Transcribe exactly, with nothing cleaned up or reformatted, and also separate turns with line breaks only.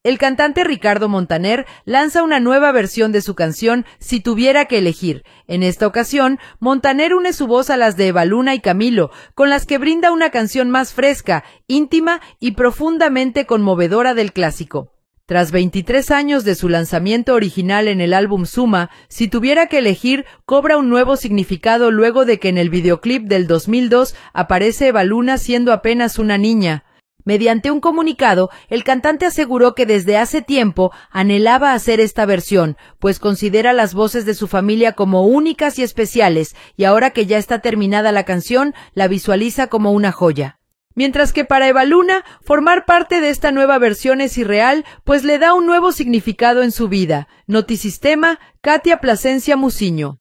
El cantante Ricardo Montaner lanza una nueva versión de su canción Si tuviera que elegir. En esta ocasión, Montaner une su voz a las de Evaluna y Camilo, con las que brinda una canción más fresca, íntima y profundamente conmovedora del clásico. Tras veintitrés años de su lanzamiento original en el álbum Suma, Si tuviera que elegir cobra un nuevo significado luego de que en el videoclip del dos mil dos aparece Evaluna siendo apenas una niña. Mediante un comunicado, el cantante aseguró que desde hace tiempo anhelaba hacer esta versión, pues considera las voces de su familia como únicas y especiales, y ahora que ya está terminada la canción, la visualiza como una joya. Mientras que para Evaluna, formar parte de esta nueva versión es irreal, pues le da un nuevo significado en su vida. Notisistema, Katia Plasencia Muciño.